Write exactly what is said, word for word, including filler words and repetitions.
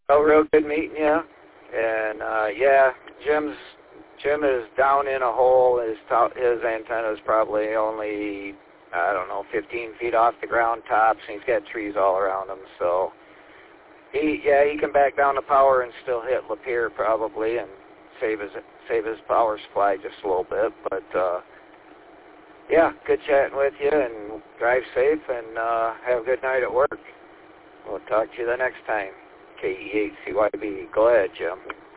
Oh, real good meeting you. And uh, yeah, Jim's Jim is down in a hole. His top, his antenna is probably only, I don't know, fifteen feet off the ground tops, and he's got trees all around him. So he, yeah, he can back down the power and still hit Lapeer probably, and save his save his power supply just a little bit. But uh, yeah, good chatting with you, and drive safe, and uh, have a good night at work. We'll talk to you the next time. K E eight C Y B. Go ahead, Jim.